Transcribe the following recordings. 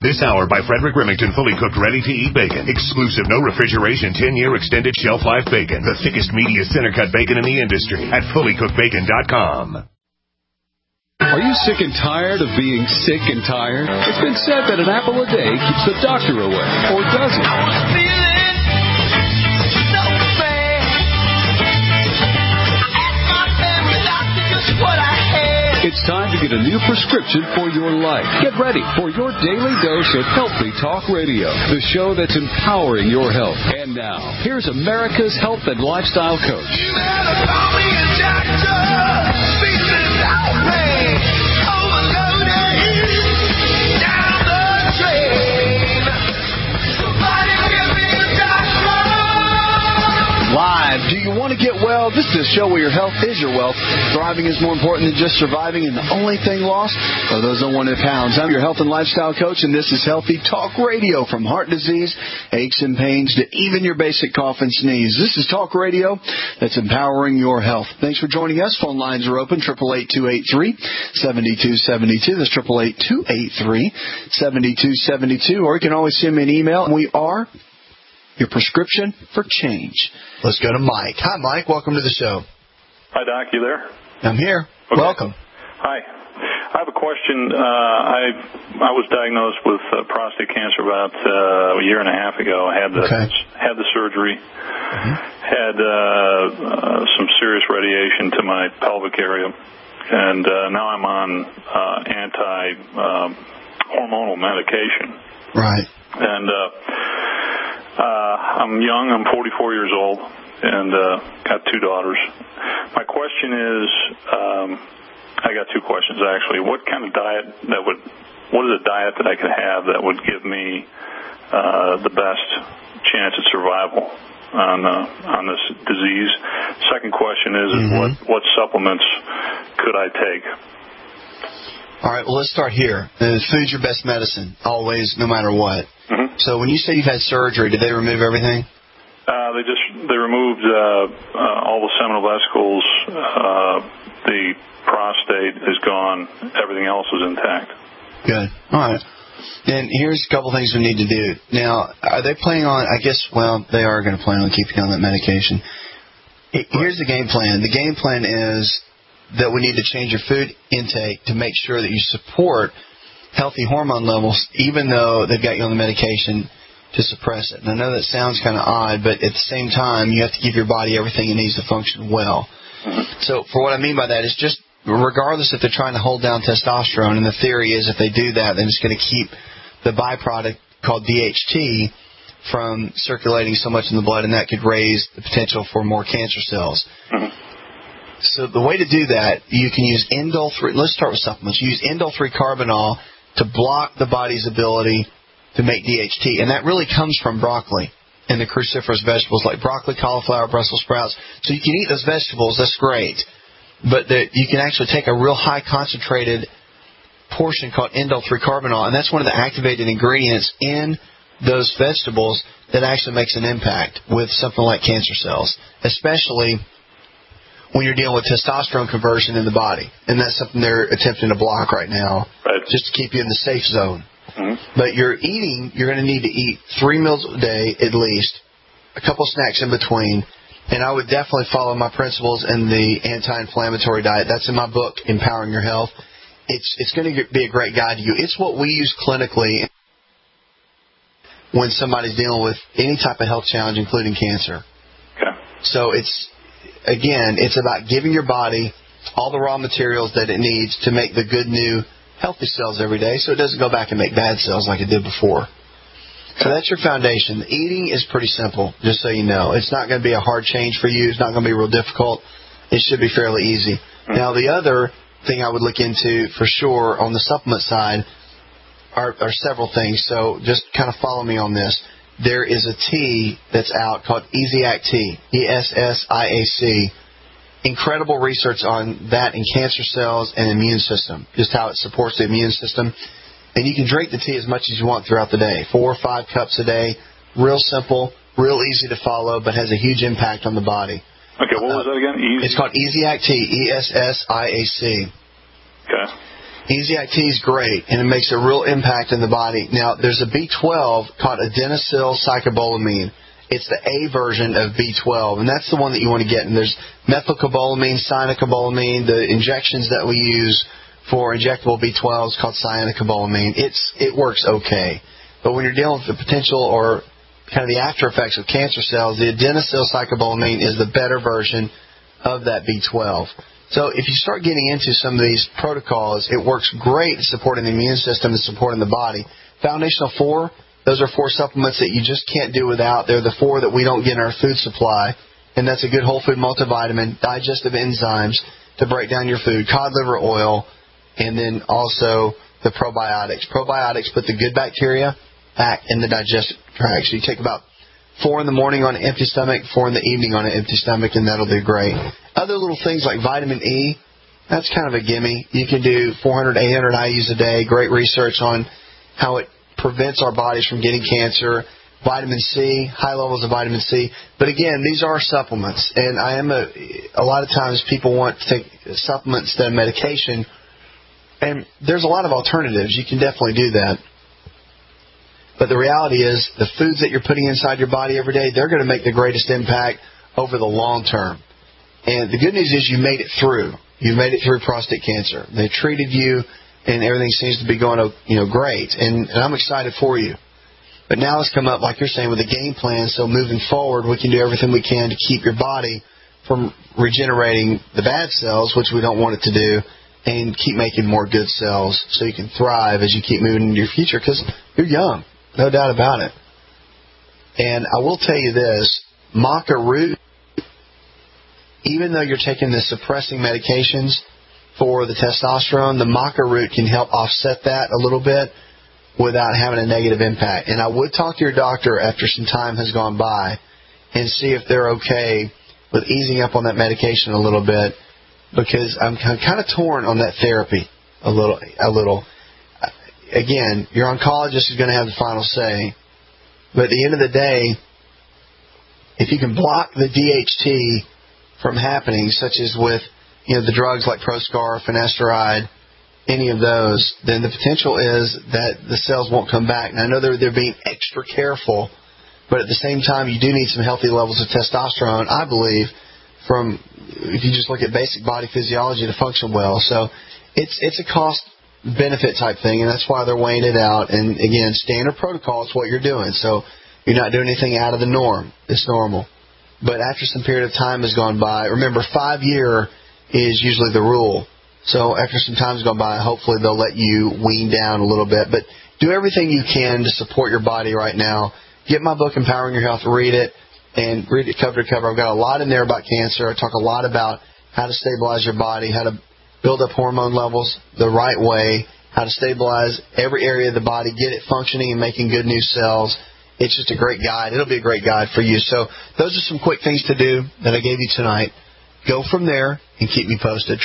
This hour by Frederick Remington, fully cooked, ready-to-eat bacon. Exclusive, no refrigeration, 10-year extended shelf life bacon. The thickest, meatiest center-cut bacon in the industry at fullycookedbacon.com. Are you sick and tired of being sick and tired? It's been said that an apple a day keeps the doctor away, or does it? I was feeling so bad. I asked my family doctor just what I had. It's time to get a new prescription for your life. Get ready for your daily dose of Healthy Talk Radio, the show that's empowering your health. And now, here's America's health and lifestyle coach. You better call me a doctor. Feeling outraged, overloaded, down the drain. Somebody give me a doctor. Live. Do you want to get well? This is a show where your health is your wealth. Thriving is more important than just surviving, and the only thing lost are those unwanted pounds. I'm your health and lifestyle coach, and this is Healthy Talk Radio. From heart disease, aches and pains, to even your basic cough and sneeze. This is Talk Radio that's empowering your health. Thanks for joining us. Phone lines are open, 888-283-7272. That's 888-283-7272. Or you can always send me an email. We are your prescription for change. Let's go to Mike. Hi, Mike. Welcome to the show. Hi, Doc. You there? I'm here. Okay. Welcome. Hi. I have a question. I was diagnosed with prostate cancer about a year and a half ago. I had the surgery, had some serious radiation to my pelvic area, and now I'm on anti-hormonal medication. Right. And I'm young. I'm 44 years old, and got two daughters. My question is, I got two questions actually. What kind of diet what is a diet that I could have that would give me the best chance at survival on this disease? Second question is what supplements could I take? All right, well, let's start here. Food's your best medicine, always, no matter what. So when you say you've had surgery, did they remove everything? They removed all the seminal vesicles. The prostate is gone. Everything else is intact. Good. All right. And here's a couple things we need to do. Now, are they planning on, they are going to plan on keeping you on that medication. Here's the game plan. The game plan is that we need to change your food intake to make sure that you support healthy hormone levels, even though they've got you on the medication to suppress it. And I know that sounds kind of odd, but at the same time, you have to give your body everything it needs to function well. So for what I mean by that is just regardless if they're trying to hold down testosterone, and the theory is if they do that, then it's going to keep the byproduct called DHT from circulating so much in the blood, and that could raise the potential for more cancer cells. So the way to do that, you can use indole-3. Let's start with supplements. You use indole-3-carbinol to block the body's ability to make DHT, and that really comes from broccoli and the cruciferous vegetables like broccoli, cauliflower, Brussels sprouts. So you can eat those vegetables. That's great. But you can actually take a real high concentrated portion called indole-3-carbinol, and that's one of the activated ingredients in those vegetables that actually makes an impact with something like cancer cells, especially when you're dealing with testosterone conversion in the body. And that's something they're attempting to block right now, just to keep you in the safe zone. But you're going to need to eat 3 meals a day at least, a couple snacks in between, and I would definitely follow my principles in the anti-inflammatory diet. That's in my book, Empowering Your Health. It's going to be a great guide to you. It's what we use clinically when somebody's dealing with any type of health challenge, including cancer. So it's about giving your body all the raw materials that it needs to make the good, new, healthy cells every day so it doesn't go back and make bad cells like it did before. So that's your foundation. Eating is pretty simple, just so you know. It's not going to be a hard change for you. It's not going to be real difficult. It should be fairly easy. Now, the other thing I would look into for sure on the supplement side are several things. So just kind of follow me on this. There is a tea that's out called Essiac Tea, ESSIAC. Incredible research on that in cancer cells and immune system, just how it supports the immune system. And you can drink the tea as much as you want throughout the day, 4 or 5 cups a day. Real simple, real easy to follow, but has a huge impact on the body. Okay, what was that again? It's called Essiac Tea, ESSIAC. Okay. Easy Act Tea is great, and it makes a real impact in the body. Now, there's a B12 called adenylyl cyclobolamine. It's the A version of B12, and that's the one that you want to get. And there's methylcobalamin, cyanocobalamin, the injections that we use for injectable B12 is called cyanocobalamin. It works okay. But when you're dealing with the potential or kind of the after effects of cancer cells, the adenylyl cyclobolamine is the better version of that B12. So if you start getting into some of these protocols, it works great at supporting the immune system and supporting the body. Foundational 4, those are 4 supplements that you just can't do without. They're the 4 that we don't get in our food supply, and that's a good whole food multivitamin, digestive enzymes to break down your food, cod liver oil, and then also the probiotics. Probiotics put the good bacteria back in the digestive tract. So you take about 4 in the morning on an empty stomach, 4 in the evening on an empty stomach, and that'll do great. Other little things like vitamin E, that's kind of a gimme. You can do 400, 800 IUs a day. Great research on how it prevents our bodies from getting cancer. Vitamin C, high levels of vitamin C. But again, these are supplements, and a lot of times people want to take supplements instead of medication, and there's a lot of alternatives. You can definitely do that. But the reality is the foods that you're putting inside your body every day, they're going to make the greatest impact over the long term. And the good news is you made it through. You made it through prostate cancer. They treated you, and everything seems to be going great. And I'm excited for you. But now let's come up, like you're saying, with a game plan. So moving forward, we can do everything we can to keep your body from regenerating the bad cells, which we don't want it to do, and keep making more good cells so you can thrive as you keep moving into your future, because you're young. No doubt about it. And I will tell you this, maca root, even though you're taking the suppressing medications for the testosterone, the maca root can help offset that a little bit without having a negative impact. And I would talk to your doctor after some time has gone by and see if they're okay with easing up on that medication a little bit, because I'm kind of torn on that therapy a little. Again, your oncologist is going to have the final say. But at the end of the day, if you can block the DHT from happening, such as with the drugs like Proscar, finasteride, any of those, then the potential is that the cells won't come back. And I know they're being extra careful, but at the same time, you do need some healthy levels of testosterone, I believe, from if you just look at basic body physiology to function well. So it's a cost-benefit type thing, and that's why they're weighing it out. And, again, standard protocol is what you're doing. So you're not doing anything out of the norm. It's normal. But after some period of time has gone by, remember, 5-year is usually the rule. So after some time has gone by, hopefully they'll let you wean down a little bit. But do everything you can to support your body right now. Get my book, Empowering Your Health, read it, and read it cover to cover. I've got a lot in there about cancer. I talk a lot about how to stabilize your body, how to build up hormone levels the right way, how to stabilize every area of the body, get it functioning and making good new cells. It's just a great guide. It'll be a great guide for you. So those are some quick things to do that I gave you tonight. Go from there and keep me posted.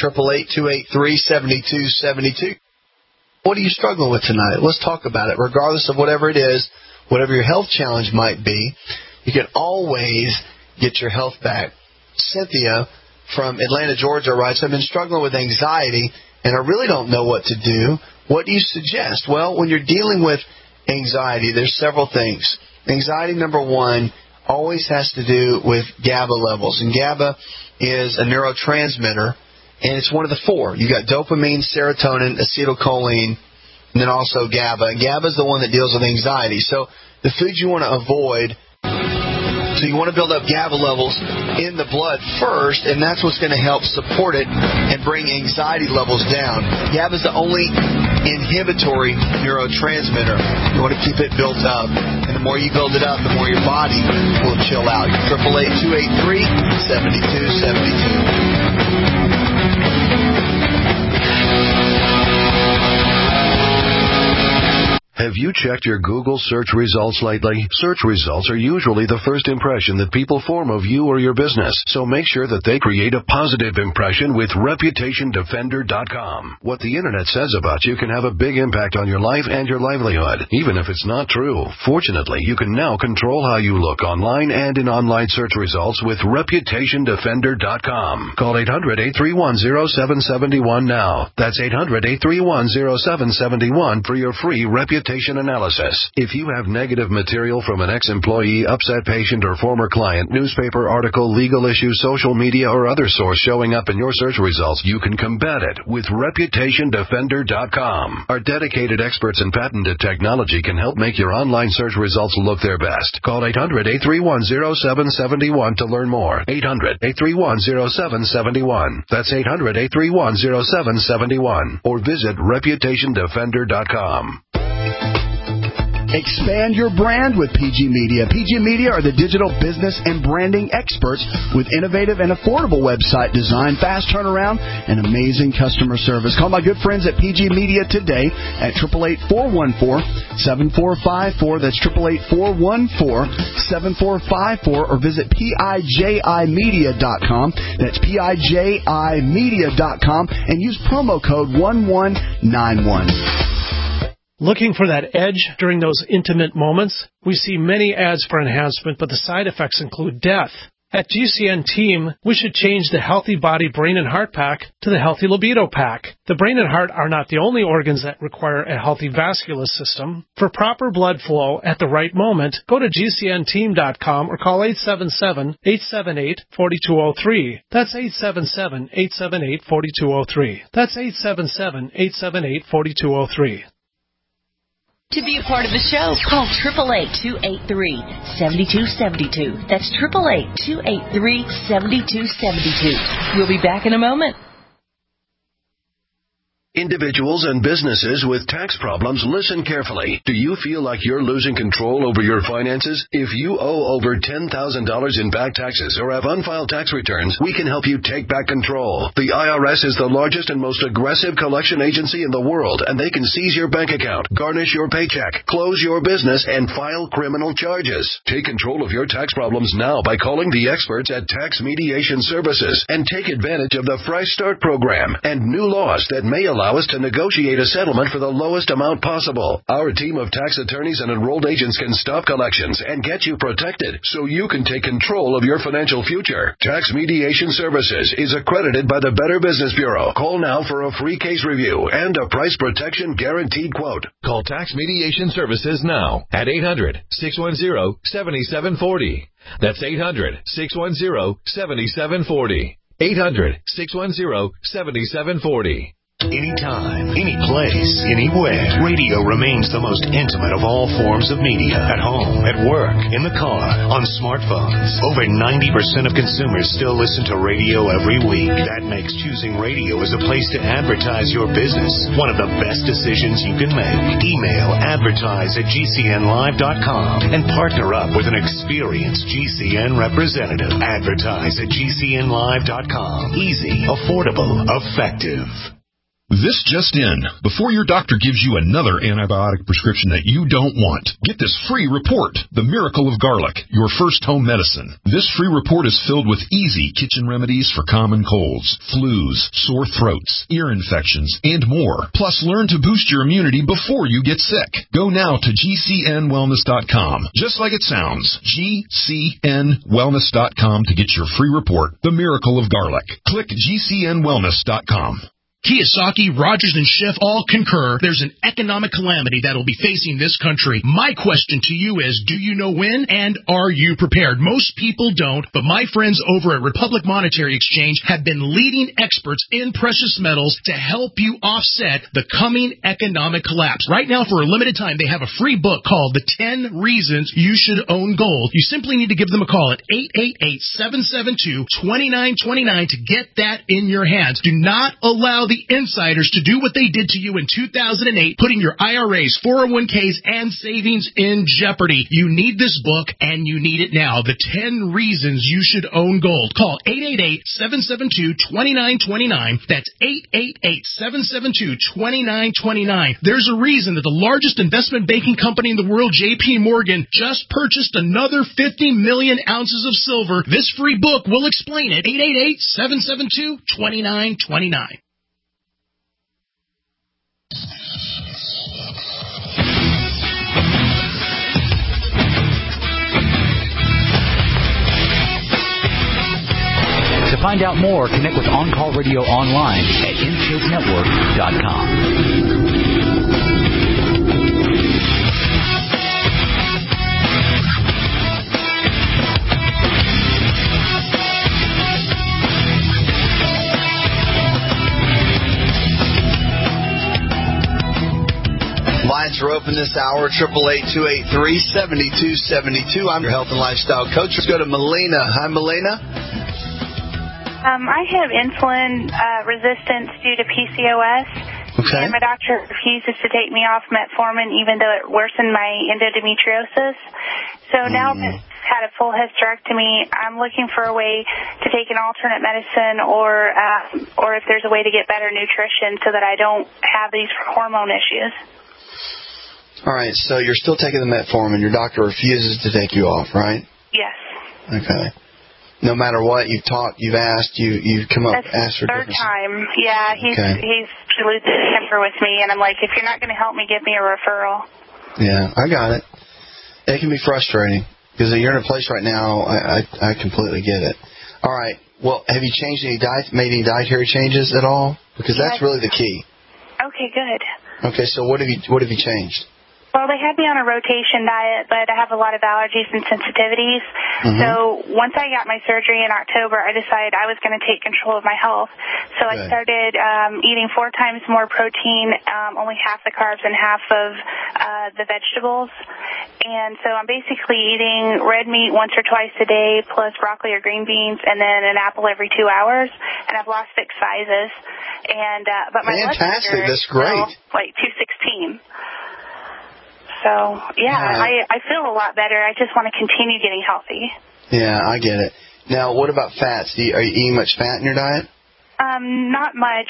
888-283-7272. What are you struggling with tonight? Let's talk about it. Regardless of whatever it is, whatever your health challenge might be, you can always get your health back. Cynthia from Atlanta, Georgia writes, I've been struggling with anxiety, and I really don't know what to do. What do you suggest? Well, when you're dealing with anxiety, there's several things. Anxiety, number one, always has to do with GABA levels. And GABA is a neurotransmitter, and it's one of the 4. You got dopamine, serotonin, acetylcholine, and then also GABA. And GABA is the one that deals with anxiety. So the foods you want to avoid, so you want to build up GABA levels in the blood first, and that's what's going to help support it and bring anxiety levels down. GABA is the only inhibitory neurotransmitter. You want to keep it built up, and the more you build it up, the more your body will chill out. 888-283-7272. Have you checked your Google search results lately? Search results are usually the first impression that people form of you or your business, so make sure that they create a positive impression with ReputationDefender.com. What the internet says about you can have a big impact on your life and your livelihood, even if it's not true. Fortunately, you can now control how you look online and in online search results with ReputationDefender.com. Call 800-831-0771 now. That's 800-831-0771 for your free reputation analysis. If you have negative material from an ex-employee, upset patient, or former client, newspaper article, legal issue, social media, or other source showing up in your search results, you can combat it with ReputationDefender.com. Our dedicated experts in patented technology can help make your online search results look their best. Call 800-831-0771 to learn more. 800-831-0771. That's 800-831-0771. Or visit ReputationDefender.com. Expand your brand with PG Media. PG Media are the digital business and branding experts with innovative and affordable website design, fast turnaround, and amazing customer service. Call my good friends at PG Media today at 888-414-7454. That's 888-414-7454. Or visit PIJImedia.com. That's PIJImedia.com and use promo code 1191. Looking for that edge during those intimate moments? We see many ads for enhancement, but the side effects include death. At GCN Team, we should change the Healthy Body, Brain, and Heart Pack to the Healthy Libido Pack. The brain and heart are not the only organs that require a healthy vascular system. For proper blood flow at the right moment, go to GCNteam.com or call 877-878-4203. That's 877-878-4203. That's 877-878-4203. To be a part of the show, call 888-283-7272. That's 888-283-7272. We'll be back in a moment. Individuals and businesses with tax problems, listen carefully. Do you feel like you're losing control over your finances? If you owe over $10,000 in back taxes or have unfiled tax returns, we can help you take back control. The IRS is the largest and most aggressive collection agency in the world, and they can seize your bank account, garnish your paycheck, close your business, and file criminal charges. Take control of your tax problems now by calling the experts at Tax Mediation Services and take advantage of the Fresh Start program and new laws that may allow us to negotiate a settlement for the lowest amount possible. Our team of tax attorneys and enrolled agents can stop collections and get you protected so you can take control of your financial future. Tax Mediation Services is accredited by the Better Business Bureau. Call now for a free case review and a price protection guaranteed quote. Call Tax Mediation Services now at 800-610-7740. That's 800-610-7740. 800-610-7740. Anytime, any place, anywhere. Radio remains the most intimate of all forms of media. At home, at work, in the car, on smartphones. Over 90% of consumers still listen to radio every week. That makes choosing radio as a place to advertise your business one of the best decisions you can make. Email advertise@gcnlive.com and partner up with an experienced GCN representative. Advertise at gcnlive.com. Easy, affordable, effective. This just in. Before your doctor gives you another antibiotic prescription that you don't want, get this free report, The Miracle of Garlic, your first home medicine. This free report is filled with easy kitchen remedies for common colds, flus, sore throats, ear infections, and more. Plus, learn to boost your immunity before you get sick. Go now to GCNwellness.com. Just like it sounds, GCNwellness.com to get your free report, The Miracle of Garlic. Click GCNwellness.com. Kiyosaki, Rogers, and Schiff all concur there's an economic calamity that will be facing this country. My question to you is, do you know when, and are you prepared? Most people don't, but my friends over at Republic Monetary Exchange have been leading experts in precious metals to help you offset the coming economic collapse. Right now, for a limited time, they have a free book called The 10 Reasons You Should Own Gold. You simply need to give them a call at 888-772-2929 to get that in your hands. Do not allow the insiders to do what they did to you in 2008, putting your IRAs, 401ks, and savings in jeopardy. You need this book, and you need it now. The 10 Reasons You Should Own Gold. Call 888-772-2929. That's 888-772-2929. There's a reason that the largest investment banking company in the world, J.P. Morgan, just purchased another 50 million ounces of silver. This free book will explain it. 888-772-2929. To find out more, connect with On Call Radio online at InShapeNetwork.com. Lines are open this hour, 888-283-7272. I'm your health and lifestyle coach. Let's go to Melina. Hi, Melina. I have insulin resistance due to PCOS, okay. And my doctor refuses to take me off metformin even though it worsened my endometriosis. So now I've had a full hysterectomy. I'm looking for a way to take an alternate medicine or if there's a way to get better nutrition so that I don't have these hormone issues. All right, so you're still taking the metformin. Your doctor refuses to take you off, right? Yes. Okay. No matter what, you've talked, you've asked, you've come up, asked for third different... time. Yeah, he's losing his temper with me, and I'm like, if you're not going to help me, give me a referral. Yeah, I got it. It can be frustrating because you're in a place right now. I completely get it. All right. Well, have you changed made any dietary changes at all? Because that's really the key. Okay, good. Okay, so what have you changed? Well, they had me on a rotation diet, but I have a lot of allergies and sensitivities. So once I got my surgery in October, I decided I was going to take control of my health. So I started eating 4 times more protein, only half the carbs and half of the vegetables. And so I'm basically eating red meat once or twice a day, plus broccoli or green beans, and then an apple every 2 hours. And I've lost 6 sizes. And but my fantastic! That's great. Like 216. So, I feel a lot better. I just want to continue getting healthy. Yeah, I get it. Now, what about fats? Are you eating much fat in your diet? Not much.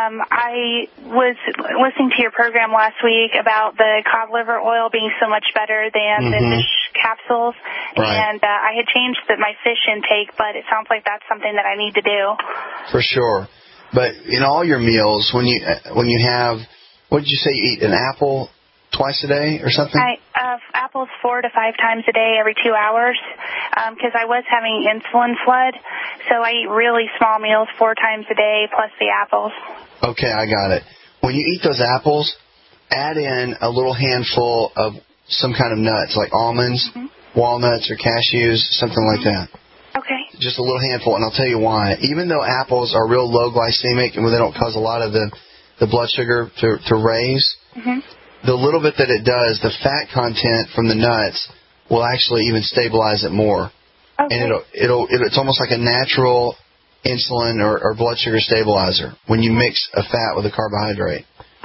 I was listening to your program last week about the cod liver oil being so much better than the fish capsules. Right. And I had changed my fish intake, but it sounds like that's something that I need to do. For sure. But in all your meals, when you have, what did you say, you eat an apple twice a day or something? Apples 4 to 5 times a day every 2 hours because I was having insulin flood. So I eat really small meals 4 times a day plus the apples. Okay, I got it. When you eat those apples, add in a little handful of some kind of nuts like almonds, walnuts, or cashews, something like that. Okay. Just a little handful, and I'll tell you why. Even though apples are real low glycemic and they don't cause a lot of the blood sugar to raise, the little bit that it does, the fat content from the nuts will actually even stabilize it more. Okay. And it's almost like a natural insulin or blood sugar stabilizer when you mix a fat with a carbohydrate.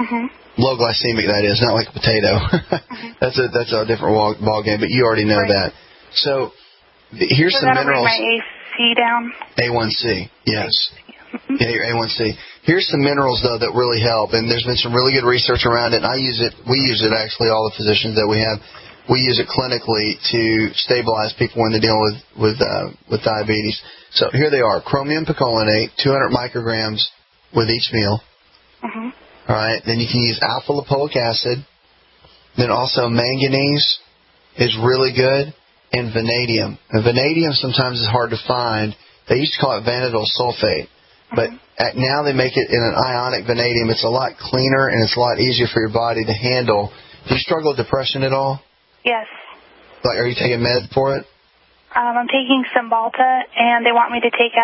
Low glycemic, that is, not like a potato. That's a different ball game, but you already know that. So here's some minerals. Bring my AC down? A1C, yes. Yeah, your A1C. Here's some minerals, though, that really help, and there's been some really good research around it, and we use it, actually, all the physicians that we have. We use it clinically to stabilize people when they're dealing with diabetes. So here they are. Chromium picolinate, 200 micrograms with each meal. All right. Then you can use alpha-lipoic acid. Then also manganese is really good, and vanadium. And vanadium sometimes is hard to find. They used to call it vanadyl sulfate. But now they make it in an ionic vanadium. It's a lot cleaner and it's a lot easier for your body to handle. Do you struggle with depression at all? Yes. Like, are you taking meds for it? I'm taking Cymbalta, and they want me to take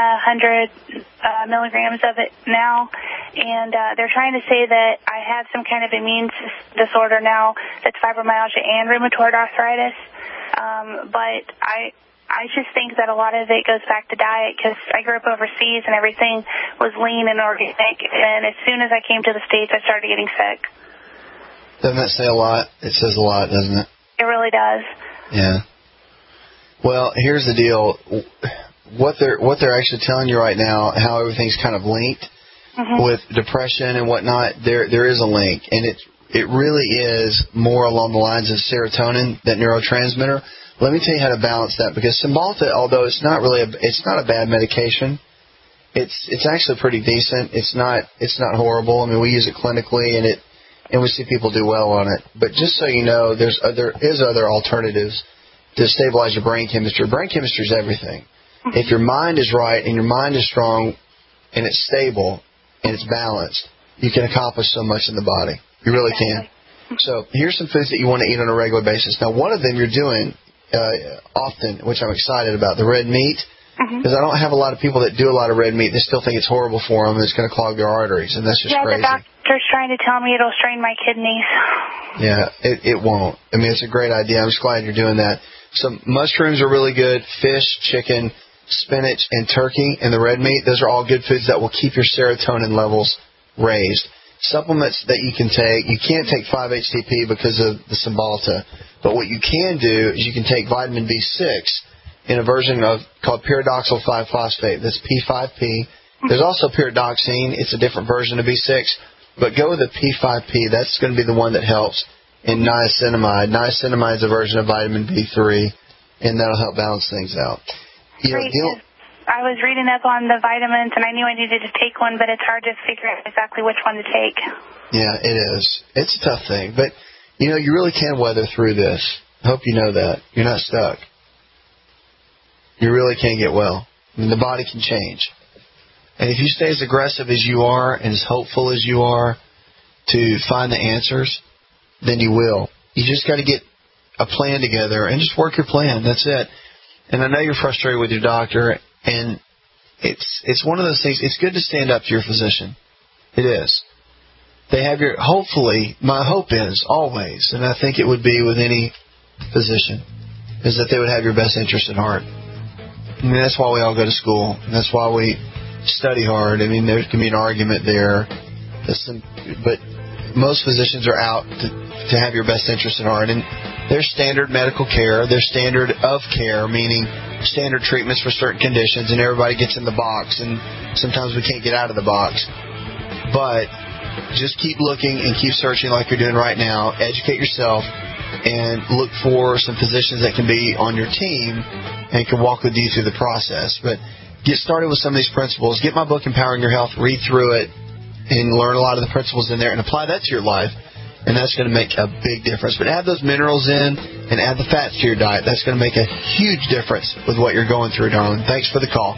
100 milligrams of it now. And they're trying to say that I have some kind of immune disorder now that's fibromyalgia and rheumatoid arthritis. But I just think that a lot of it goes back to diet because I grew up overseas and everything was lean and organic. And as soon as I came to the States, I started getting sick. Doesn't that say a lot? It says a lot, doesn't it? It really does. Yeah. Well, here's the deal. What they're actually telling you right now, how everything's kind of linked with depression and whatnot, there is a link. And it really is more along the lines of serotonin, that neurotransmitter. Let me tell you how to balance that, because Cymbalta, although it's not a bad medication, it's actually pretty decent. It's not horrible. I mean, we use it clinically and we see people do well on it. But just so you know, there is other alternatives to stabilize your brain chemistry. Brain chemistry is everything. If your mind is right and your mind is strong and it's stable and it's balanced, you can accomplish so much in the body. You really can. So here's some foods that you want to eat on a regular basis. Now, one of them you're doing often, which I'm excited about, the red meat. Because I don't have a lot of people that do a lot of red meat. They still think it's horrible for them and it's going to clog their arteries, and that's just crazy. Yeah, the doctor's trying to tell me it'll strain my kidneys. Yeah, it won't. I mean, it's a great idea. I'm just glad you're doing that. So mushrooms are really good. Fish, chicken, spinach, and turkey, and the red meat, those are all good foods that will keep your serotonin levels raised. Supplements that you can take, you can't take 5-HTP because of the Cymbalta, but what you can do is you can take vitamin B6 in a version called pyridoxal 5-phosphate. That's P5P. There's also pyridoxine. It's a different version of B6, but go with the P5P. That's going to be the one that helps. And niacinamide. Niacinamide is a version of vitamin B3, and that'll help balance things out. I was reading up on the vitamins, and I knew I needed to take one, but it's hard to figure out exactly which one to take. Yeah, it is. It's a tough thing, but you really can weather through this. I hope you know that. You're not stuck. You really can get well. I mean, the body can change. And if you stay as aggressive as you are and as hopeful as you are to find the answers, then you will. You just got to get a plan together and just work your plan. That's it. And I know you're frustrated with your doctor, and it's one of those things. It's good to stand up to your physician. It is. They have hopefully, my hope is always, and I think it would be with any physician, is that they would have your best interest at heart. I mean, that's why we all go to school. That's why we study hard. I mean, there can be an argument there. But most physicians are out to have your best interest at heart. And there's standard medical care. There's standard of care, meaning standard treatments for certain conditions, and everybody gets in the box. And sometimes we can't get out of the box. But just keep looking and keep searching like you're doing right now. Educate yourself and look for some physicians that can be on your team and can walk with you through the process. But get started with some of these principles. Get my book, Empowering Your Health. Read through it and learn a lot of the principles in there and apply that to your life. And that's going to make a big difference. But add those minerals in and add the fats to your diet. That's going to make a huge difference with what you're going through, darling. Thanks for the call.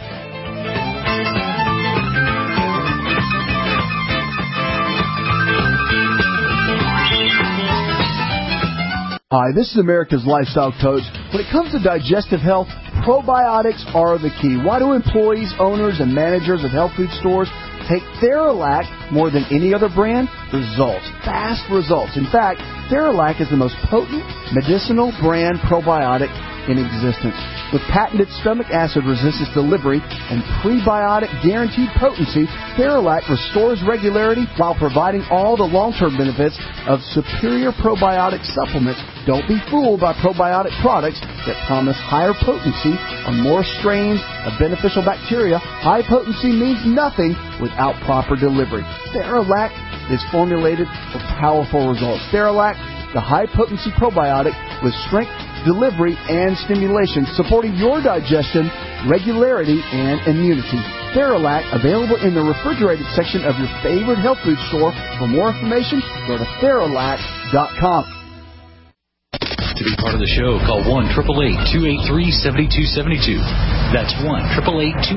Hi, this is America's Lifestyle Coach. When it comes to digestive health, probiotics are the key. Why do employees, owners, and managers of health food stores take Theralac more than any other brand? Results. Fast results. In fact, Theralac is the most potent medicinal brand probiotic in existence. With patented stomach acid resistance delivery and prebiotic guaranteed potency, Theralac restores regularity while providing all the long-term benefits of superior probiotic supplements. Don't be fooled by probiotic products that promise higher potency on more strains of beneficial bacteria. High potency means nothing without proper delivery. Theralac is formulated for powerful results. Theralac, the high-potency probiotic with strength, delivery, and stimulation, supporting your digestion, regularity, and immunity. Theralac, available in the refrigerated section of your favorite health food store. For more information, go to Theralac.com. To be part of the show, call 1-888-283-7272. That's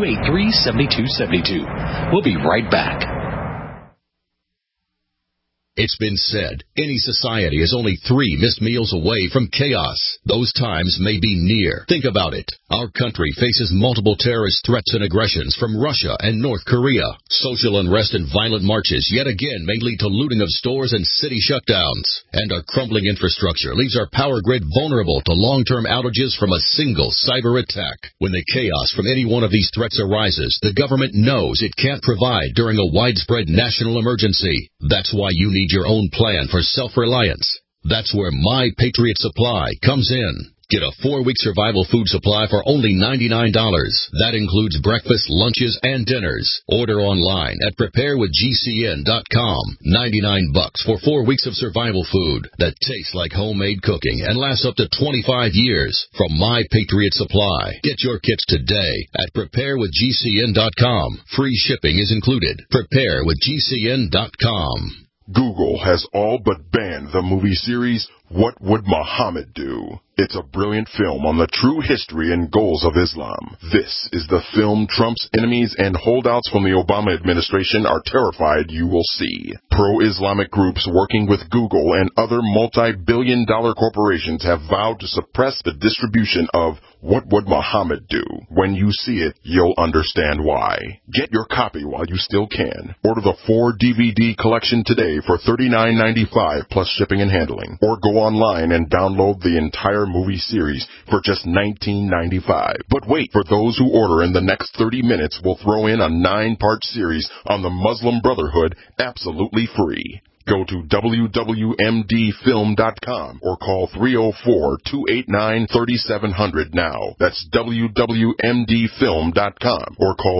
1-888-283-7272. We'll be right back. It's been said, any society is only 3 missed meals away from chaos. Those times may be near. Think about it. Our country faces multiple terrorist threats and aggressions from Russia and North Korea. Social unrest and violent marches yet again may lead to looting of stores and city shutdowns. And our crumbling infrastructure leaves our power grid vulnerable to long-term outages from a single cyber attack. When the chaos from any one of these threats arises, the government knows it can't provide during a widespread national emergency. That's why you need your own plan for self-reliance. That's where My Patriot Supply comes in. Get a 4-week survival food supply for only $99. That includes breakfast, lunches, and dinners. Order online at preparewithgcn.com. $99 for 4 weeks of survival food that tastes like homemade cooking and lasts up to 25 years from My Patriot Supply. Get your kits today at preparewithgcn.com. Free shipping is included. Preparewithgcn.com. Google has all but banned the movie series What Would Muhammad Do? It's a brilliant film on the true history and goals of Islam. This is the film Trump's enemies and holdouts from the Obama administration are terrified you will see. Pro-Islamic groups working with Google and other multi-billion-dollar corporations have vowed to suppress the distribution of What Would Muhammad Do? When you see it, you'll understand why. Get your copy while you still can. Order the 4-DVD collection today for $39.95 plus shipping and handling. Or go online and download the entire movie series for just $19.95. But wait, for those who order in the next 30 minutes, we'll throw in a 9-part series on the Muslim Brotherhood absolutely free. Go to wwmdfilm.com or call 304-289-3700 now. That's wwmdfilm.com or call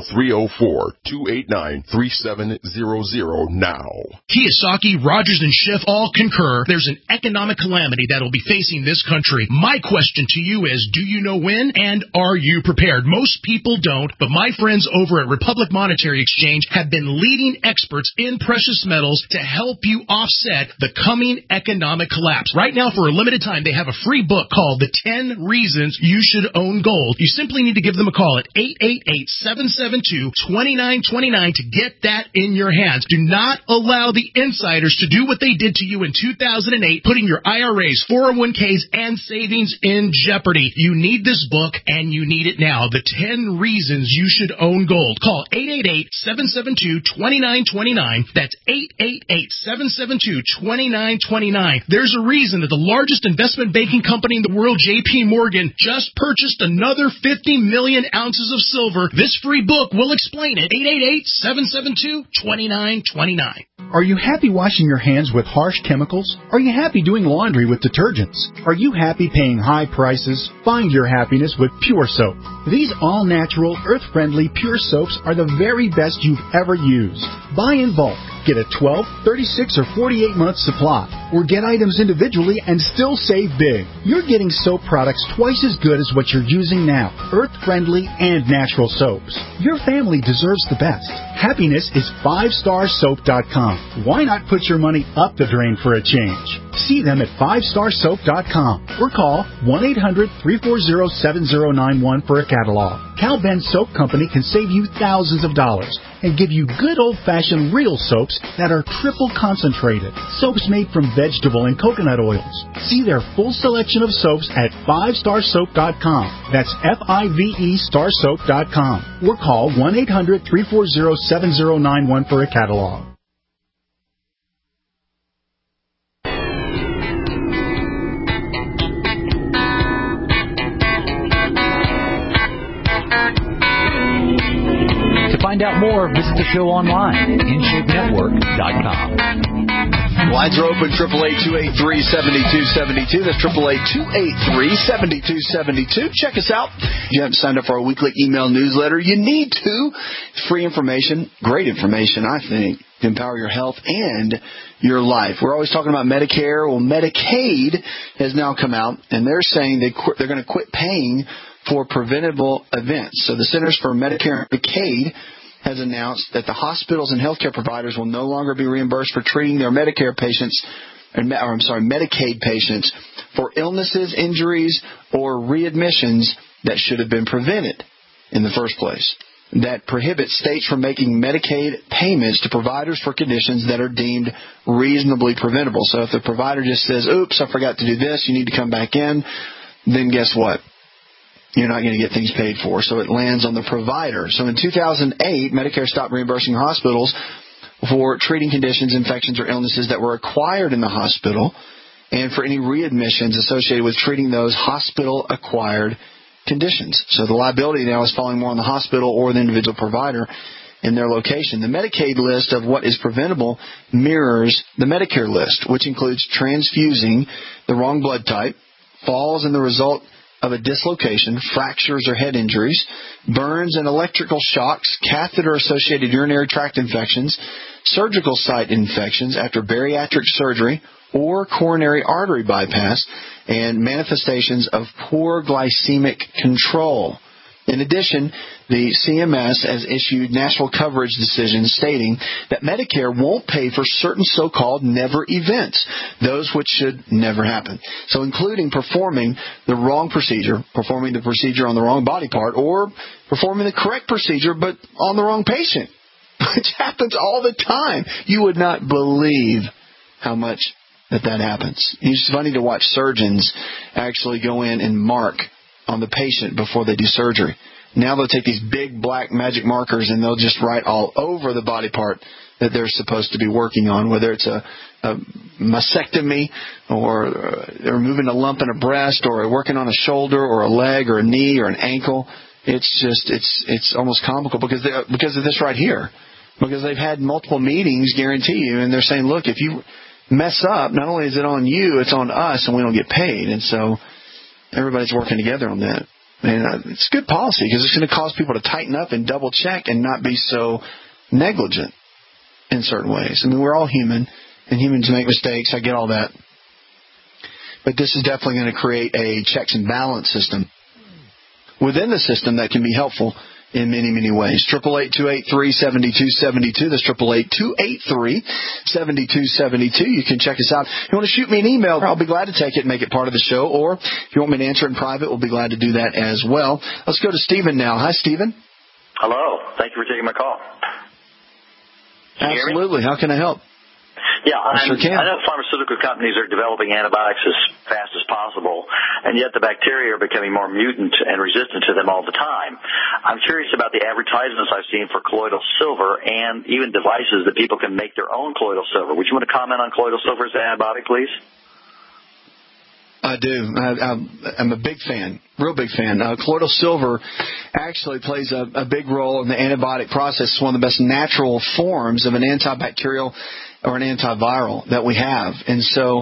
304-289-3700 now. Kiyosaki, Rogers, and Schiff all concur there's an economic calamity that will be facing this country. My question to you is, do you know when and are you prepared? Most people don't, but my friends over at Republic Monetary Exchange have been leading experts in precious metals to help you offset the coming economic collapse. Right now, for a limited time, they have a free book called The 10 Reasons You Should Own Gold. You simply need to give them a call at 888-772-2929 to get that in your hands. Do not allow the insiders to do what they did to you in 2008, putting your IRAs, 401ks, and savings in jeopardy. You need this book, and you need it now. The 10 Reasons You Should Own Gold. Call 888-772-2929. That's 888-772-2929. There's a reason that the largest investment banking company in the world, J.P. Morgan, just purchased another 50 million ounces of silver. This free book will explain it. 888-772-2929. Are you happy washing your hands with harsh chemicals? Are you happy doing laundry with detergents? Are you happy paying high prices? Find your happiness with Pure Soap. These all-natural, earth-friendly Pure Soaps are the very best you've ever used. Buy in bulk. Get a 12, 36, or 48-month supply, or get items individually and still save big. You're getting soap products twice as good as what you're using now, earth-friendly and natural soaps. Your family deserves the best. Happiness is 5starsoap.com. Why not put your money up the drain for a change? See them at 5starsoap.com or call 1-800-340-7091 for a catalog. Cal Ben Soap Company can save you thousands of dollars and give you good old-fashioned real soaps that are triple concentrated. Soaps made from vegetable and coconut oils. See their full selection of soaps at 5starsoap.com. That's F-I-V-E starsoap.com. Or call 1-800-340-7091 for a catalog. To find out more, visit the show online, InShapeNetwork.com. Lines are open, 888-283-7272. That's 888-283-7272. Check us out. If you haven't signed up for our weekly email newsletter, you need to. Free information, great information, I think, to empower your health and your life. We're always talking about Medicare. Well, Medicaid has now come out, and they're saying they're going to quit paying for preventable events. So the Centers for Medicare and Medicaid has announced that the hospitals and healthcare providers will no longer be reimbursed for treating their Medicaid patients for illnesses, injuries, or readmissions that should have been prevented in the first place. that prohibits states from making Medicaid payments to providers for conditions that are deemed reasonably preventable. So if the provider just says, oops, I forgot to do this, you need to come back in, then guess what? You're not going to get things paid for. So it lands on the provider. So in 2008, Medicare stopped reimbursing hospitals for treating conditions, infections, or illnesses that were acquired in the hospital and for any readmissions associated with treating those hospital-acquired conditions. So the liability now is falling more on the hospital or the individual provider in their location. The Medicaid list of what is preventable mirrors the Medicare list, which includes transfusing the wrong blood type, falls in the result of a dislocation, fractures or head injuries, burns and electrical shocks, catheter-associated urinary tract infections, surgical site infections after bariatric surgery or coronary artery bypass, and manifestations of poor glycemic control. In addition, the CMS has issued national coverage decisions stating that Medicare won't pay for certain so-called never events, those which should never happen. So including performing the wrong procedure, performing the procedure on the wrong body part, or performing the correct procedure but on the wrong patient, which happens all the time. You would not believe how much that happens. It's funny to watch surgeons actually go in and mark on the patient before they do surgery. Now they'll take these big black magic markers and they'll just write all over the body part that they're supposed to be working on, whether it's a mastectomy or removing a lump in a breast or working on a shoulder or a leg or a knee or an ankle. It's almost comical because of this right here. Because they've had multiple meetings, guarantee you, and they're saying, look, if you mess up, not only is it on you, it's on us, and we don't get paid. And so everybody's working together on that. And it's good policy because it's going to cause people to tighten up and double check and not be so negligent in certain ways. I mean, we're all human, and humans make mistakes. I get all that. But this is definitely going to create a checks and balance system within the system that can be helpful in many, many ways. 888-283-7272. That's 888-283-7272. You can check us out. If you want to shoot me an email, I'll be glad to take it and make it part of the show. Or if you want me to answer it in private, we'll be glad to do that as well. Let's go to Stephen now. Hi, Stephen. Hello. Thank you for taking my call. Absolutely. How can I help? Yeah, I sure can. I know pharmaceutical companies are developing antibiotics as fast as possible, and yet the bacteria are becoming more mutant and resistant to them all the time. I'm curious about the advertisements I've seen for colloidal silver and even devices that people can make their own colloidal silver. Would you want to comment on colloidal silver as an antibiotic, please? I do. I'm a big fan, real big fan. Colloidal silver actually plays a big role in the antibiotic process. It's one of the best natural forms of an antibacterial or an antiviral that we have. And so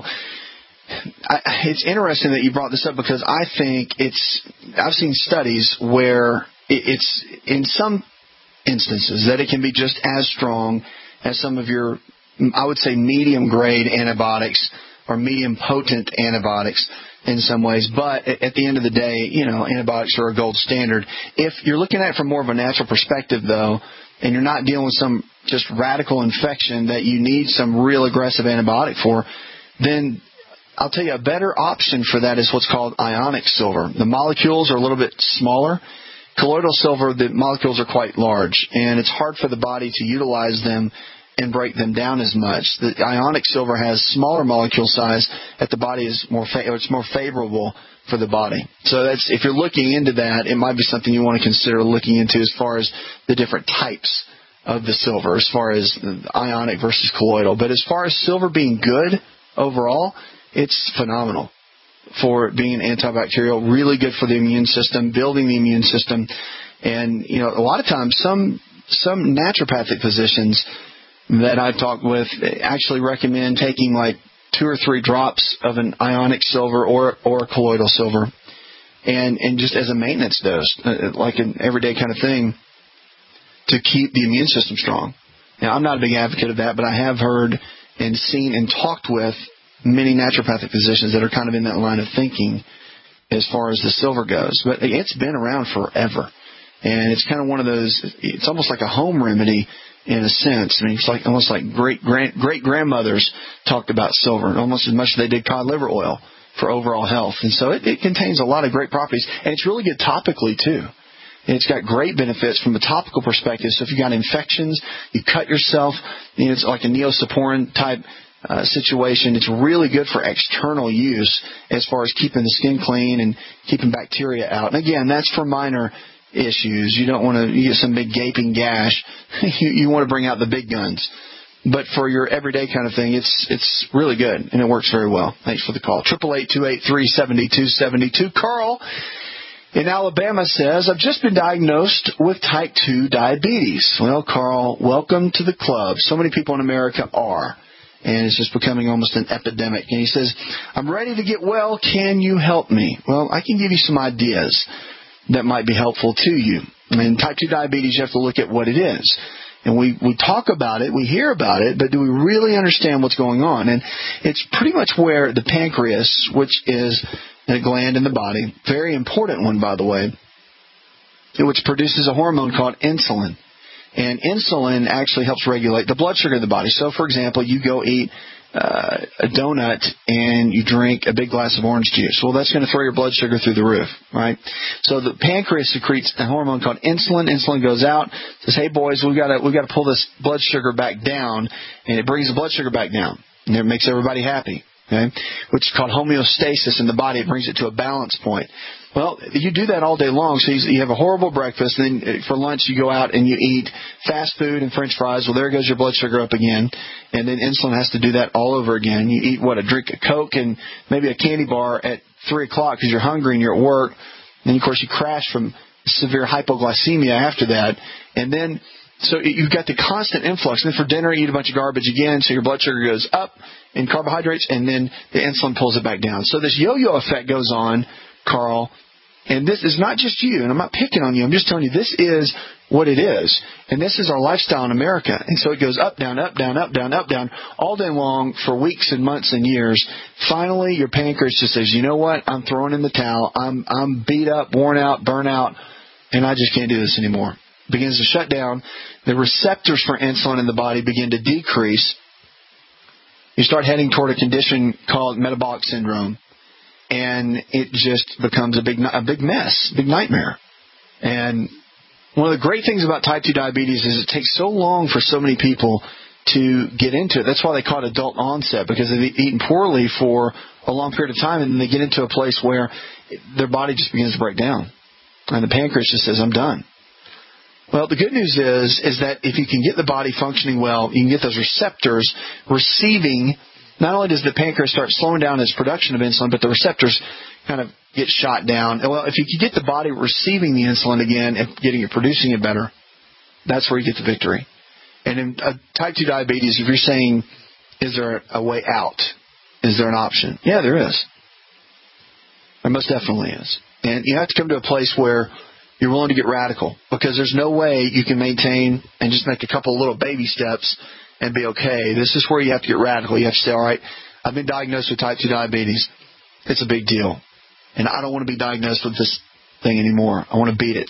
it's interesting that you brought this up because I think I've seen studies where it's in some instances that it can be just as strong as some of your, I would say, medium grade antibiotics or medium potent antibiotics in some ways. But at the end of the day, antibiotics are a gold standard. If you're looking at it from more of a natural perspective, though, and you're not dealing with some just radical infection that you need some real aggressive antibiotic for, then I'll tell you a better option for that is what's called ionic silver. The molecules are a little bit smaller. Colloidal silver, the molecules are quite large, and it's hard for the body to utilize them and break them down as much. The ionic silver has smaller molecule size that the body is it's more favorable for the body. So that's, if you're looking into that, it might be something you want to consider looking into as far as the different types of the silver, as far as ionic versus colloidal. But as far as silver being good overall, it's phenomenal for being antibacterial, really good for the immune system, building the immune system. And, a lot of times some naturopathic physicians that I've talked with actually recommend taking like 2 or 3 drops of an ionic silver or colloidal silver and just as a maintenance dose, like an everyday kind of thing to keep the immune system strong. Now, I'm not a big advocate of that, but I have heard and seen and talked with many naturopathic physicians that are kind of in that line of thinking as far as the silver goes. But it's been around forever. And it's kind of one of those, it's almost like a home remedy in a sense. I mean, it's like almost like great-grandmothers talked about silver, almost as much as they did cod liver oil for overall health. And so it contains a lot of great properties. And it's really good topically, too. And it's got great benefits from a topical perspective. So if you've got infections, you cut yourself, it's like a Neosporin type situation. It's really good for external use as far as keeping the skin clean and keeping bacteria out. And again, that's for minor issues. You don't want to get some big gaping gash. You want to bring out the big guns. But for your everyday kind of thing, it's really good, and it works very well. Thanks for the call. 888-283-7272. Carl in Alabama says, I've just been diagnosed with type 2 diabetes. Well, Carl, welcome to the club. So many people in America are, and it's just becoming almost an epidemic. And he says, I'm ready to get well. Can you help me? Well, I can give you some ideas that might be helpful to you. And type 2 diabetes, you have to look at what it is. And we talk about it, we hear about it, but do we really understand what's going on? And it's pretty much where the pancreas, which is a gland in the body, very important one, by the way, which produces a hormone called insulin. And insulin actually helps regulate the blood sugar in the body. So, for example, you go eat a donut and you drink a big glass of orange juice. Well, that's going to throw your blood sugar through the roof, right? So the pancreas secretes a hormone called insulin. Insulin goes out, says, "Hey boys, we got to pull this blood sugar back down," and it brings the blood sugar back down, and it makes everybody happy. Okay, which is called homeostasis in the body. It brings it to a balance point. Well, you do that all day long. So you have a horrible breakfast, and then for lunch you go out and you eat fast food and French fries. Well, there goes your blood sugar up again, and then insulin has to do that all over again. You eat a drink of Coke and maybe a candy bar at 3 o'clock because you're hungry and you're at work. And then, of course, you crash from severe hypoglycemia after that, and then so you've got the constant influx. And then for dinner, you eat a bunch of garbage again, so your blood sugar goes up in carbohydrates, and then the insulin pulls it back down. So this yo-yo effect goes on, Carl, and this is not just you, and I'm not picking on you. I'm just telling you this is what it is, and this is our lifestyle in America. And so it goes up, down, up, down, up, down, up, down, all day long for weeks and months and years. Finally, your pancreas just says, you know what, I'm throwing in the towel. I'm beat up, worn out, burnt out, and I just can't do this anymore. Begins to shut down. The receptors for insulin in the body begin to decrease. You start heading toward a condition called metabolic syndrome, and it just becomes a big mess, big nightmare. And one of the great things about type 2 diabetes is it takes so long for so many people to get into it. That's why they call it adult onset, because they've eaten poorly for a long period of time, and then they get into a place where their body just begins to break down, and the pancreas just says, I'm done. Well, the good news is that if you can get the body functioning well, you can get those receptors receiving. Not only does the pancreas start slowing down its production of insulin, but the receptors kind of get shot down. Well, if you can get the body receiving the insulin again and getting it producing it better, that's where you get the victory. And in type 2 diabetes, if you're saying, is there a way out? Is there an option? Yeah, there is. There most definitely is. And you have to come to a place where you're willing to get radical, because there's no way you can maintain and just make a couple of little baby steps and be okay. This is where you have to get radical. You have to say, all right, I've been diagnosed with type 2 diabetes. It's a big deal. And I don't want to be diagnosed with this thing anymore. I want to beat it.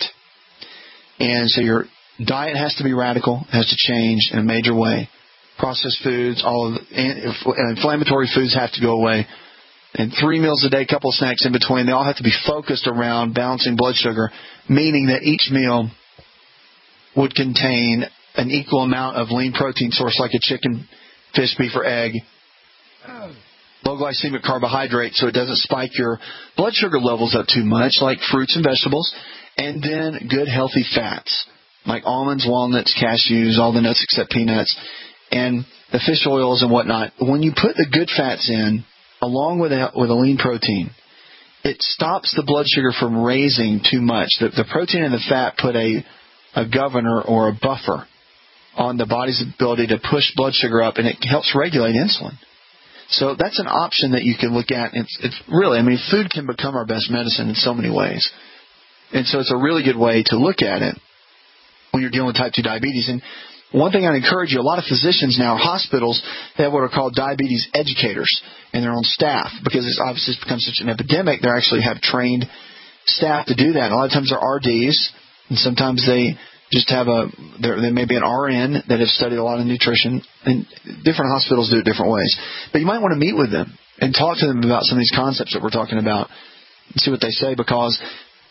And so your diet has to be radical, has to change in a major way. Processed foods, all of the inflammatory foods have to go away. And 3 meals a day, a couple of snacks in between, they all have to be focused around balancing blood sugar, meaning that each meal would contain an equal amount of lean protein source like a chicken, fish, beef, or egg, low glycemic carbohydrates so it doesn't spike your blood sugar levels up too much, like fruits and vegetables, and then good healthy fats like almonds, walnuts, cashews, all the nuts except peanuts, and the fish oils and whatnot. When you put the good fats in, along with a lean protein, it stops the blood sugar from raising too much. The protein and the fat put a governor or a buffer on the body's ability to push blood sugar up, and it helps regulate insulin. So that's an option that you can look at. It's really, food can become our best medicine in so many ways. And so it's a really good way to look at it when you're dealing with type 2 diabetes. And one thing I'd encourage you, a lot of physicians now, hospitals, they have what are called diabetes educators in their own staff, because it's obviously become such an epidemic. They actually have trained staff to do that. A lot of times they're RDs, and sometimes they just have there may be an RN that have studied a lot of nutrition, and different hospitals do it different ways. But you might want to meet with them and talk to them about some of these concepts that we're talking about and see what they say, because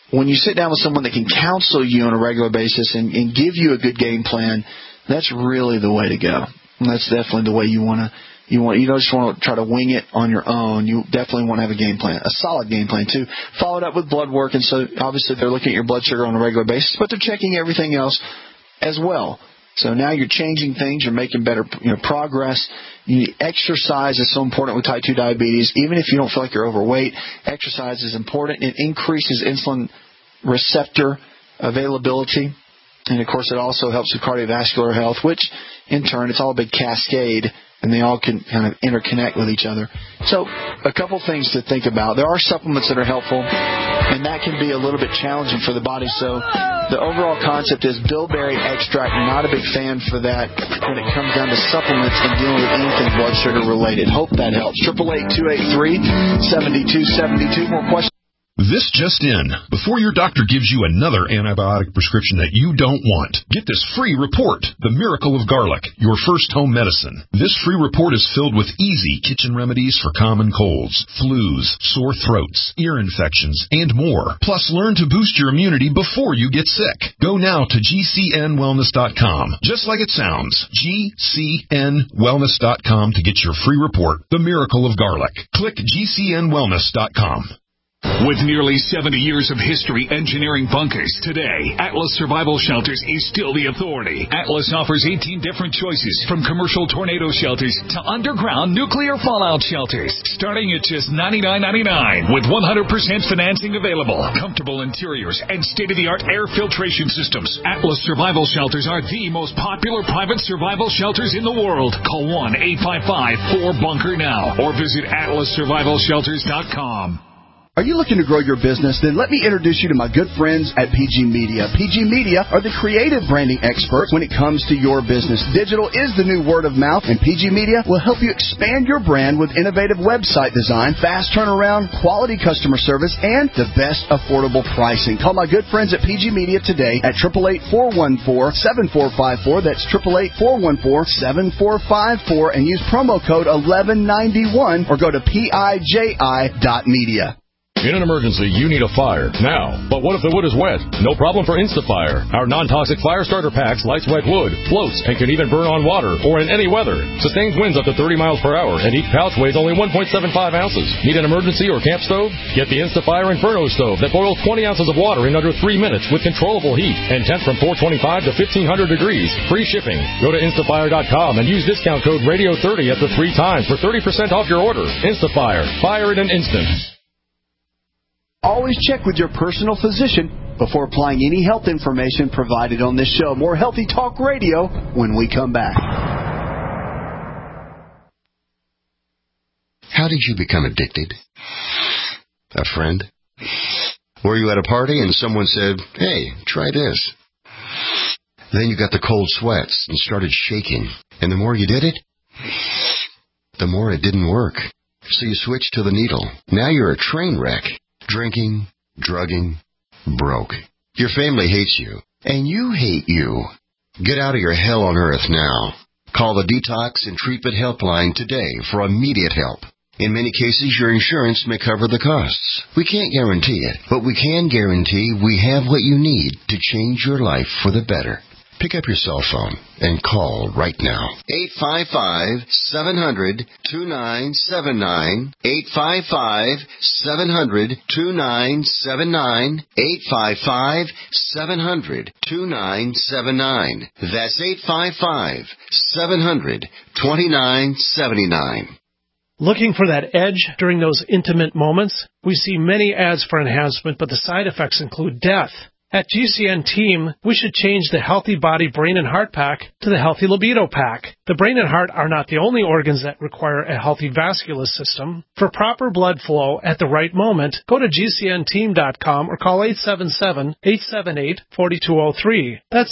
when you sit down with someone that can counsel you on a regular basis and give you a good game plan, that's really the way to go. And that's definitely the way you want to. You don't just want to try to wing it on your own. You definitely want to have a game plan, a solid game plan too. Followed up with blood work, and so obviously they're looking at your blood sugar on a regular basis, but they're checking everything else as well. So now you're changing things, you're making better progress. Exercise is so important with type 2 diabetes. Even if you don't feel like you're overweight, exercise is important. It increases insulin receptor availability. And, of course, it also helps with cardiovascular health, which, in turn, it's all a big cascade, and they all can kind of interconnect with each other. So a couple things to think about. There are supplements that are helpful, and that can be a little bit challenging for the body. So the overall concept is bilberry extract. Not a big fan for that when it comes down to supplements and dealing with anything blood sugar related. Hope that helps. 888-283-7272. More questions? This just in. Before your doctor gives you another antibiotic prescription that you don't want, get this free report, The Miracle of Garlic, your first home medicine. This free report is filled with easy kitchen remedies for common colds, flus, sore throats, ear infections, and more. Plus, learn to boost your immunity before you get sick. Go now to GCNwellness.com, just like it sounds, GCNwellness.com to get your free report, The Miracle of Garlic. Click GCNwellness.com. With nearly 70 years of history engineering bunkers, today, Atlas Survival Shelters is still the authority. Atlas offers 18 different choices, from commercial tornado shelters to underground nuclear fallout shelters, starting at just $99.99 with 100% financing available, comfortable interiors, and state-of-the-art air filtration systems. Atlas Survival Shelters are the most popular private survival shelters in the world. Call 1-855-4BUNKER now or visit atlassurvivalshelters.com. Are you looking to grow your business? Then let me introduce you to my good friends at PG Media. PG Media are the creative branding experts when it comes to your business. Digital is the new word of mouth, and PG Media will help you expand your brand with innovative website design, fast turnaround, quality customer service, and the best affordable pricing. Call my good friends at PG Media today at 888-414-7454. That's 888-414-7454, and use promo code 1191 or go to PIJI.media. In an emergency, you need a fire now. But what if the wood is wet? No problem for Instafire. Our non-toxic fire starter packs lights wet wood, floats, and can even burn on water or in any weather. Sustains winds up to 30 miles per hour, and each pouch weighs only 1.75 ounces. Need an emergency or camp stove? Get the Instafire Inferno stove that boils 20 ounces of water in under 3 minutes with controllable heat and temps from 425 to 1500 degrees. Free shipping. Go to Instafire.com and use discount code RADIO30 up to 3 times for 30% off your order. Instafire. Fire in an instant. Always check with your personal physician before applying any health information provided on this show. More Healthy Talk Radio when we come back. How did you become addicted? A friend? Were you at a party and someone said, "Hey, try this"? Then you got the cold sweats and started shaking. And the more you did it, the more it didn't work. So you switched to the needle. Now you're a train wreck. Drinking, drugging, broke. Your family hates you, and you hate you. Get out of your hell on earth now. Call the Detox and Treatment Helpline today for immediate help. In many cases, your insurance may cover the costs. We can't guarantee it, but we can guarantee we have what you need to change your life for the better. Pick up your cell phone and call right now. 855-700-2979. 855-700-2979. 855-700-2979. That's 855-700-2979. Looking for that edge during those intimate moments? We see many ads for enhancement, but the side effects include death. At GCN Team, we should change the Healthy Body, Brain, and Heart Pack to the Healthy Libido Pack. The brain and heart are not the only organs that require a healthy vascular system. For proper blood flow at the right moment, go to GCNteam.com or call 877-878-4203. That's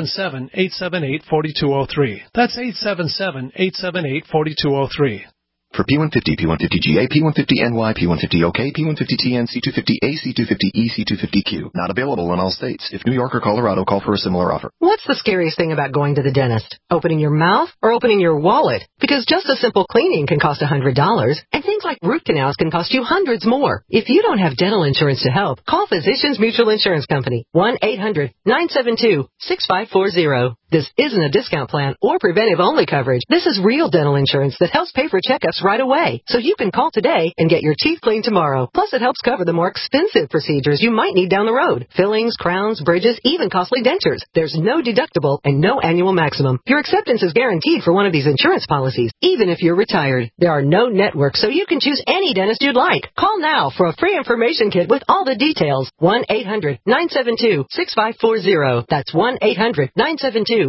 877-878-4203. That's 877-878-4203. For P150, P150GA, P150NY, P150OK, P150TN, C250A, C250E, C250Q. Not available in all states. If New York or Colorado, call for a similar offer. What's the scariest thing about going to the dentist? Opening your mouth or opening your wallet? Because just a simple cleaning can cost $100, and things like root canals can cost you hundreds more. If you don't have dental insurance to help, call Physicians Mutual Insurance Company, 1-800-972-6540. This isn't a discount plan or preventive-only coverage. This is real dental insurance that helps pay for checkups right away. So you can call today and get your teeth cleaned tomorrow. Plus, it helps cover the more expensive procedures you might need down the road. Fillings, crowns, bridges, even costly dentures. There's no deductible and no annual maximum. Your acceptance is guaranteed for one of these insurance policies, even if you're retired. There are no networks, so you can choose any dentist you'd like. Call now for a free information kit with all the details. 1-800-972-6540. That's 1-800-972-6540.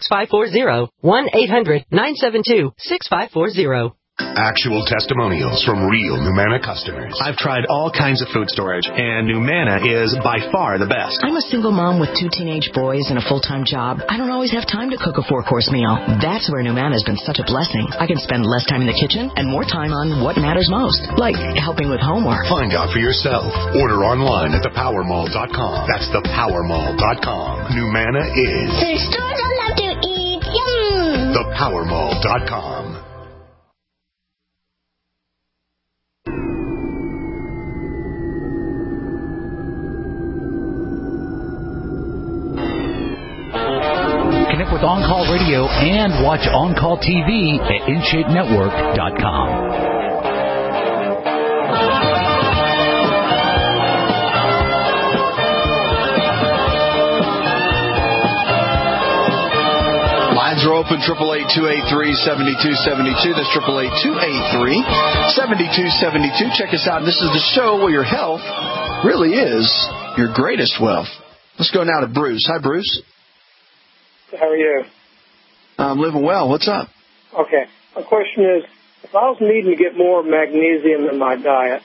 1-800-972-6540. Actual testimonials from real Numanna customers. I've tried all kinds of food storage, and Numanna is by far the best. I'm a single mom with 2 teenage boys and a full-time job. I don't always have time to cook a 4-course meal. That's where Numanna has been such a blessing. I can spend less time in the kitchen and more time on what matters most, like helping with homework. Find out for yourself. Order online at thepowermall.com. That's thepowermall.com. Numanna is the store I love to eat. Yum! Thepowermall.com. Connect with On-Call Radio and watch On-Call TV at InShapeNetwork.com. Lines are open, 888-283-7272. That's 888-283-7272. Check us out. This is the show where your health really is your greatest wealth. Let's go now to Bruce. Hi, Bruce. How are you? I'm living well. What's up? Okay. My question is, if I was needing to get more magnesium in my diet,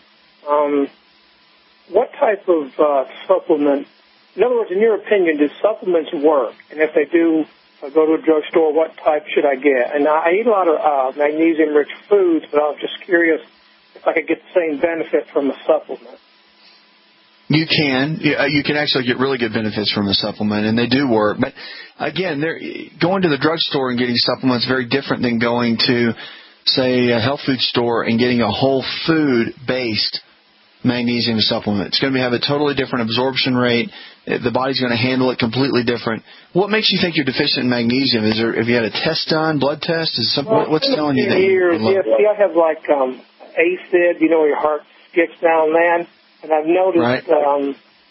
what type of supplement, in other words, in your opinion, do supplements work? And if they do, if I go to a drugstore, what type should I get? And I eat a lot of magnesium-rich foods, but I was just curious if I could get the same benefit from a supplement. You can. You can actually get really good benefits from a supplement, and they do work. But, again, going to the drugstore and getting supplements is very different than going to, say, a health food store and getting a whole food-based magnesium supplement. It's going to have a totally different absorption rate. The body's going to handle it completely different. What makes you think you're deficient in magnesium? Have you had a test done, blood test? What's telling you that? I have like AFib, where your heart skips down, man. And I've noticed when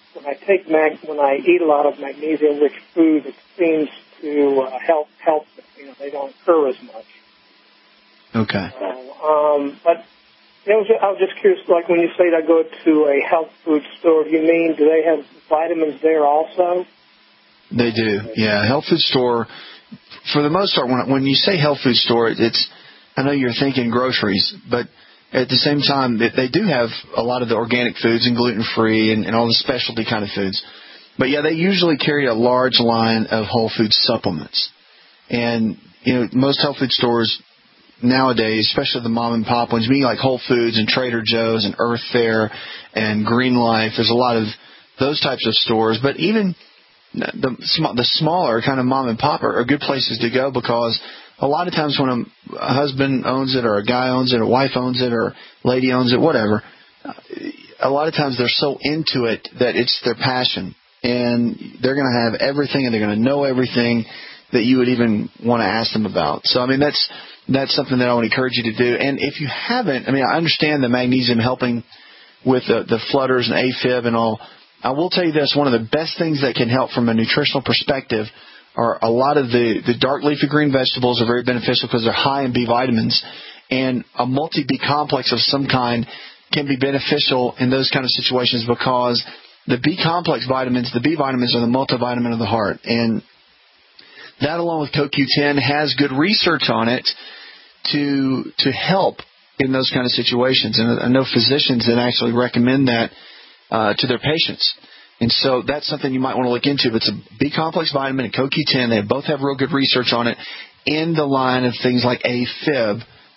I eat a lot of magnesium-rich food, it seems to help. They don't occur as much. Okay. But I was just curious, like when you say I go to a health food store, do they have vitamins there also? They do. Yeah, health food store. For the most part, when you say health food store, I know you're thinking groceries, but at the same time, they do have a lot of the organic foods and gluten-free and all the specialty kind of foods. But, yeah, they usually carry a large line of whole food supplements. And, most health food stores nowadays, especially the mom-and-pop ones, meaning like Whole Foods and Trader Joe's and Earth Fare and Green Life, there's a lot of those types of stores. But even the smaller kind of mom-and-pop are good places to go because a lot of times when a husband owns it or a guy owns it or a wife owns it or a lady owns it, whatever, a lot of times they're so into it that it's their passion. And they're going to have everything and they're going to know everything that you would even want to ask them about. So, that's something that I would encourage you to do. And if you haven't, I understand the magnesium helping with the flutters and AFib and all. I will tell you this, one of the best things that can help from a nutritional perspective are a lot of the dark leafy green vegetables are very beneficial because they're high in B vitamins, and a multi-B complex of some kind can be beneficial in those kind of situations because the B complex vitamins, the B vitamins are the multivitamin of the heart, and that along with CoQ10 has good research on it to help in those kind of situations, and I know physicians that actually recommend that to their patients. And so that's something you might want to look into. It's a B-complex vitamin and CoQ10. They both have real good research on it in the line of things like AFib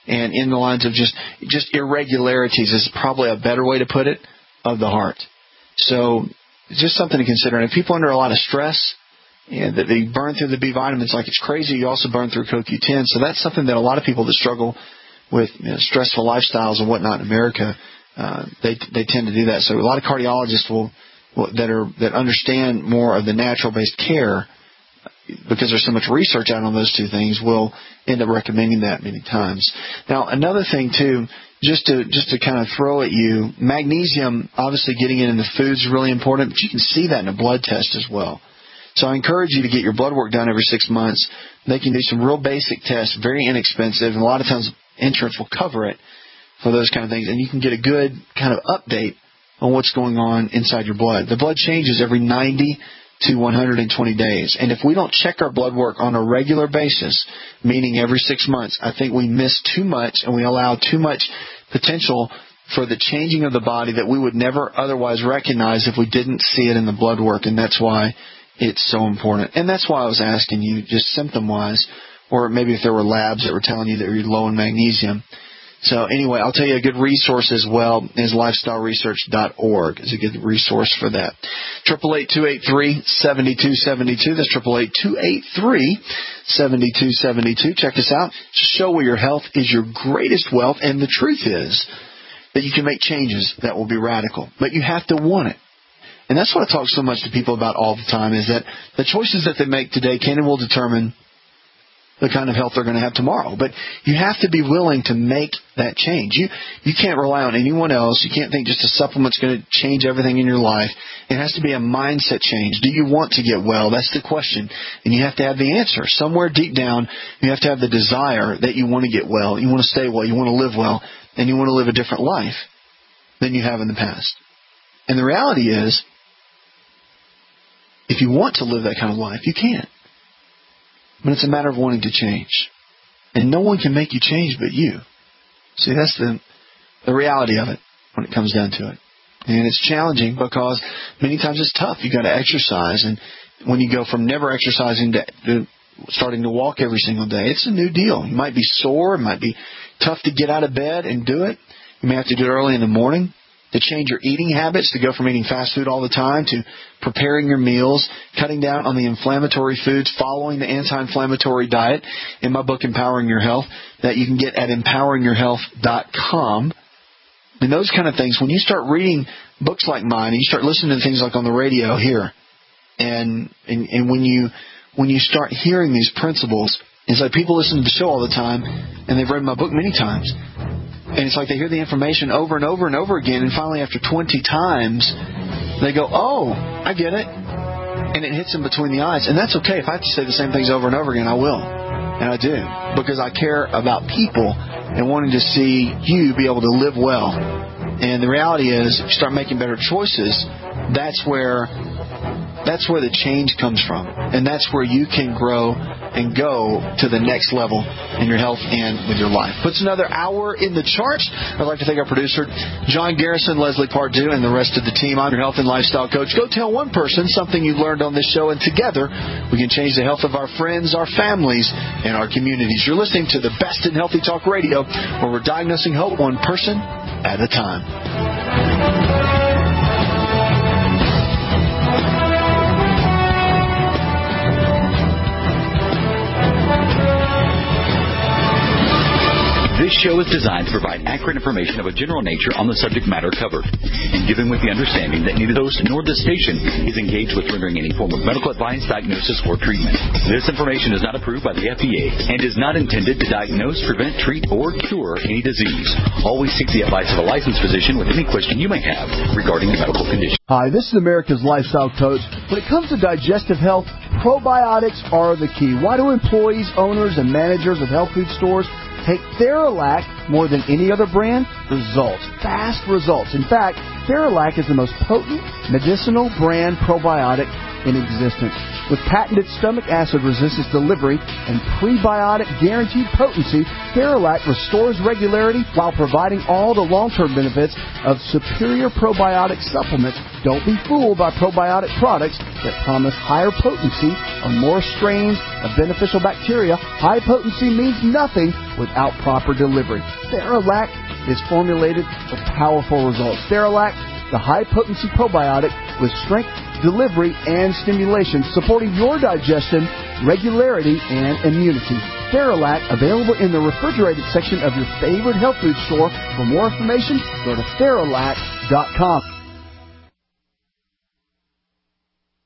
and in the lines of just irregularities is probably a better way to put it, of the heart. So just something to consider. And if people are under a lot of stress, that they burn through the B vitamins like it's crazy, you also burn through CoQ10. So that's something that a lot of people that struggle with stressful lifestyles and whatnot in America, they tend to do that. So a lot of cardiologists that understand more of the natural-based care, because there's so much research out on those two things, will end up recommending that many times. Now, another thing, too, just to kind of throw at you, magnesium, obviously getting it in the food is really important, but you can see that in a blood test as well. So I encourage you to get your blood work done every 6 months. They can do some real basic tests, very inexpensive, and a lot of times insurance will cover it for those kind of things, and you can get a good kind of update on what's going on inside your blood. The blood changes every 90 to 120 days. And if we don't check our blood work on a regular basis, meaning every 6 months, I think we miss too much and we allow too much potential for the changing of the body that we would never otherwise recognize if we didn't see it in the blood work. And that's why it's so important. And that's why I was asking you, just symptom-wise, or maybe if there were labs that were telling you that you're low in magnesium. So anyway, I'll tell you a good resource as well is lifestyleresearch.org is a good resource for that. 888-283-7272. That's 888-283-7272. Check us out. Show where your health is your greatest wealth. And the truth is that you can make changes that will be radical. But you have to want it. And that's what I talk so much to people about all the time, is that the choices that they make today can and will determine the kind of health they're going to have tomorrow. But you have to be willing to make that change. You can't rely on anyone else. You can't think just a supplement's going to change everything in your life. It has to be a mindset change. Do you want to get well? That's the question. And you have to have the answer. Somewhere deep down, you have to have the desire that you want to get well, you want to stay well, you want to live well, and you want to live a different life than you have in the past. And the reality is, if you want to live that kind of life, you can. But it's a matter of wanting to change. And no one can make you change but you. See, that's the reality of it when it comes down to it. And it's challenging because many times it's tough. You've got to exercise. And when you go from never exercising to starting to walk every single day, it's a new deal. You might be sore. It might be tough to get out of bed and do it. You may have to do it early in the morning. To change your eating habits, to go from eating fast food all the time to preparing your meals, cutting down on the inflammatory foods, following the anti-inflammatory diet in my book, Empowering Your Health, that you can get at empoweringyourhealth.com. And those kind of things, when you start reading books like mine and you start listening to things like on the radio here, and when you start hearing these principles, it's like people listen to the show all the time and they've read my book many times. And it's like they hear the information over and over and over again, and finally after 20 times, they go, oh, I get it. And it hits them between the eyes. And that's okay. If I have to say the same things over and over again, I will. And I do. Because I care about people and wanting to see you be able to live well. And the reality is, if you start making better choices, that's where the change comes from. And that's where you can grow and go to the next level in your health and with your life. Puts another hour in the charts. I'd like to thank our producer, John Garrison, Leslie Pardue, and the rest of the team. I'm your health and lifestyle coach. Go tell one person something you learned on this show, and together we can change the health of our friends, our families, and our communities. You're listening to the best in Healthy Talk Radio, where we're diagnosing hope one person at a time. This show is designed to provide accurate information of a general nature on the subject matter covered, and given with the understanding that neither host nor this station is engaged with rendering any form of medical advice, diagnosis, or treatment. This information is not approved by the FDA and is not intended to diagnose, prevent, treat, or cure any disease. Always seek the advice of a licensed physician with any question you may have regarding a medical condition. Hi, this is America's Lifestyle Coach. When it comes to digestive health, probiotics are the key. Why do employees, owners, and managers of health food stores take Theralac more than any other brand? Results. Fast results. In fact, Theralac is the most potent medicinal brand probiotic in existence. With patented stomach acid resistance delivery and prebiotic guaranteed potency, Theralac restores regularity while providing all the long-term benefits of superior probiotic supplements. Don't be fooled by probiotic products that promise higher potency or more strains of beneficial bacteria. High potency means nothing without proper delivery. Theralac is formulated for powerful results. Theralac, the high-potency probiotic with strength, delivery, and stimulation, supporting your digestion, regularity, and immunity. Theralac, available in the refrigerated section of your favorite health food store. For more information, go to Theralac.com.